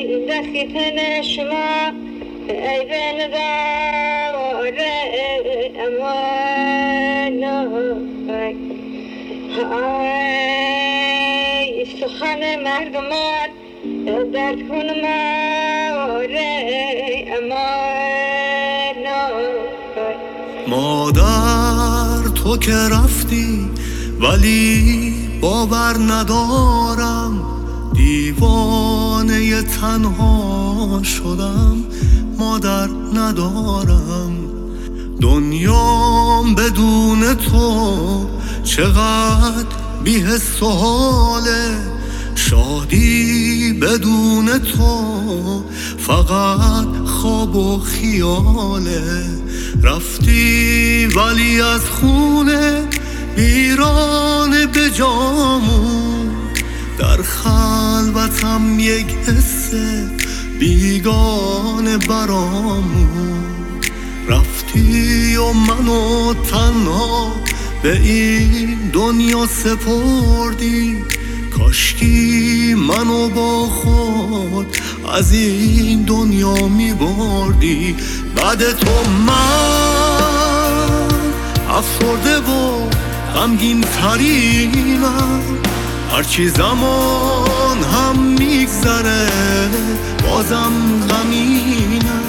دخیتن شما ای بین دار امان ای سخن مردمان درد کن امان مادر تو که رفتی ولی باور ندارم دیوانه تنها شدم مادر ندارم دنیام بدون تو چقدر بی‌حس و حاله شادی بدون تو فقط خواب و خیاله رفتی ولی از خونه ویرانه به جامون در خلوتم یک حس بیگانه برامون رفتی و منو تنها به این دنیا سپردی کاشکی منو با خود از این دنیا می بردی بعد تو من افسرده و غمگین ترینم هرچی زمان هم میگذره بازم غمینم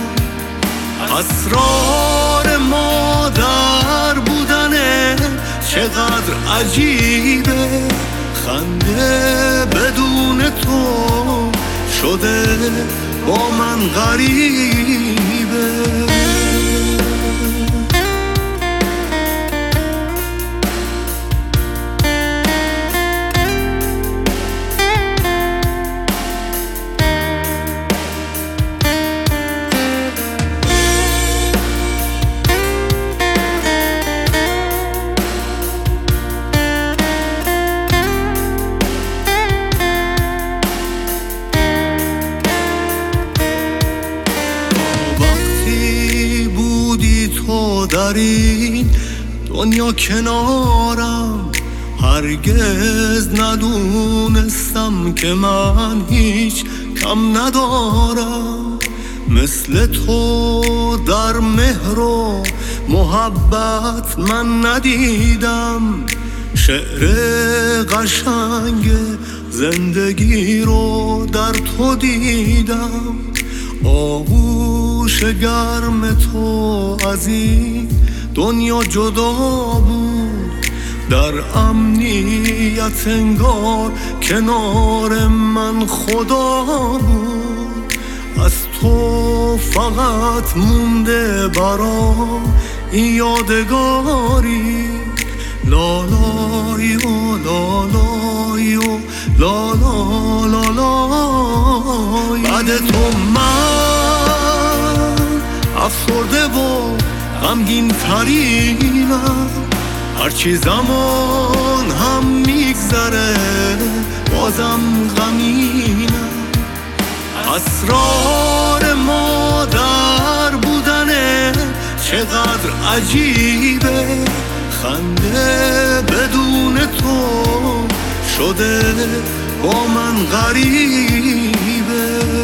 اسرار مادر بودنه چقدر عجیبه خنده بدون تو شده با من غریبه در این دنیا کنارم هرگز ندونستم که من هیچ کم ندارم مثل تو در مهر و محبت من ندیدم شعر قشنگ زندگی رو در تو دیدم آغوش گرم تو از این دنیا جدا بود در امنیت انگار کنار من خدا بود از تو فقط مونده برام این یادگاری لالای و لالای و لالای بعد تو من افسرده و غمگین ترینم هرچی زمان هم میگذره بازم غمینم اسرار مادر بودنه چقدر عجیبه خنده بدون تو شده با من غریبه